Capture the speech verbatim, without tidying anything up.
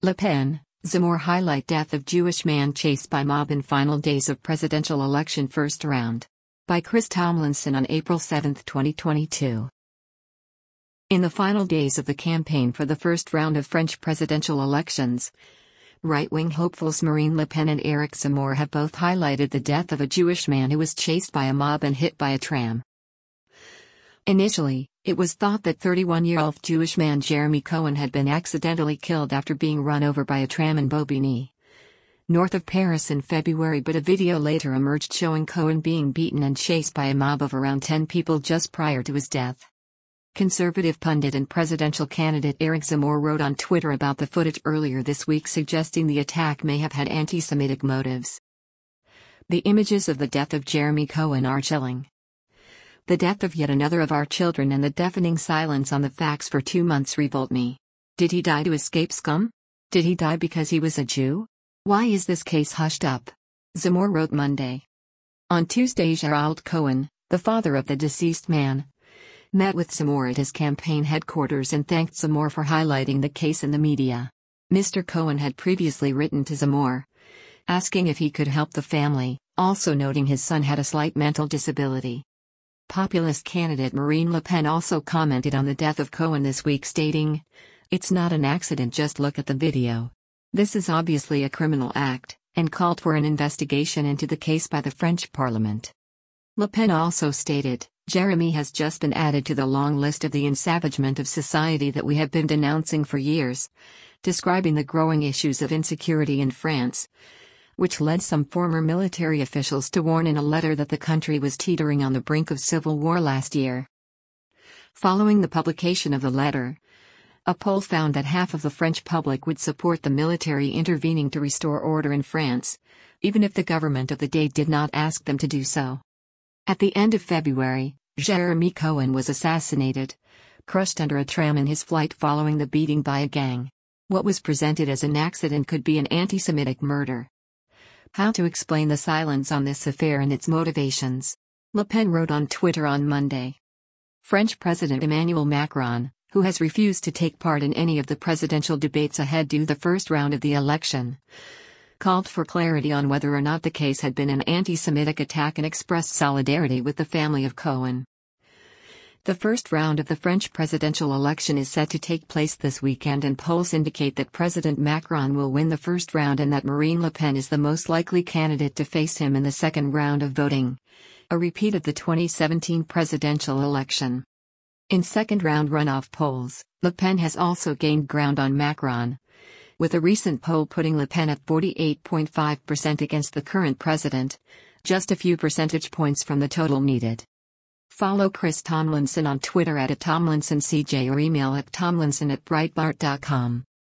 Le Pen, Zemmour highlight death of Jewish man chased by mob in final days of presidential election first round. By Chris Tomlinson on April seventh, twenty twenty-two. In the final days of the campaign for the first round of French presidential elections, right-wing hopefuls Marine Le Pen and Éric Zemmour have both highlighted the death of a Jewish man who was chased by a mob and hit by a tram. Initially, it was thought that thirty-one-year-old Jewish man Jeremy Cohen had been accidentally killed after being run over by a tram in Bobigny, north of Paris in February, but a video later emerged showing Cohen being beaten and chased by a mob of around ten people just prior to his death. Conservative pundit and presidential candidate Éric Zemmour wrote on Twitter about the footage earlier this week, suggesting the attack may have had anti-Semitic motives. The images of the death of Jeremy Cohen are chilling. The death of yet another of our children and the deafening silence on the facts for two months revolt me. Did he die to escape scum? Did he die because he was a Jew? Why is this case hushed up? Zemmour wrote Monday. On Tuesday, Gerald Cohen, the father of the deceased man, met with Zemmour at his campaign headquarters and thanked Zemmour for highlighting the case in the media. Mister Cohen had previously written to Zemmour, asking if he could help the family, also noting his son had a slight mental disability. Populist candidate Marine Le Pen also commented on the death of Cohen this week, stating, "It's not an accident, just look at the video. This is obviously a criminal act," and called for an investigation into the case by the French Parliament. Le Pen also stated, "Jeremy has just been added to the long list of the ensavagement of society that we have been denouncing for years," describing the growing issues of insecurity in France, which led some former military officials to warn in a letter that the country was teetering on the brink of civil war last year. Following the publication of the letter, a poll found that half of the French public would support the military intervening to restore order in France, even if the government of the day did not ask them to do so. At the end of February, Jeremy Cohen was assassinated, crushed under a tram in his flight following the beating by a gang. What was presented as an accident could be an anti-Semitic murder. How to explain the silence on this affair and its motivations? Le Pen wrote on Twitter on Monday. French President Emmanuel Macron, who has refused to take part in any of the presidential debates ahead to the first round of the election, called for clarity on whether or not the case had been an anti-Semitic attack and expressed solidarity with the family of Cohen. The first round of the French presidential election is set to take place this weekend, and polls indicate that President Macron will win the first round and that Marine Le Pen is the most likely candidate to face him in the second round of voting, a repeat of the twenty seventeen presidential election. In second-round runoff polls, Le Pen has also gained ground on Macron, with a recent poll putting Le Pen at forty-eight point five percent against the current president, just a few percentage points from the total needed. Follow Chris Tomlinson on Twitter at Tomlinson C J or email at tomlinson at breitbart dot com.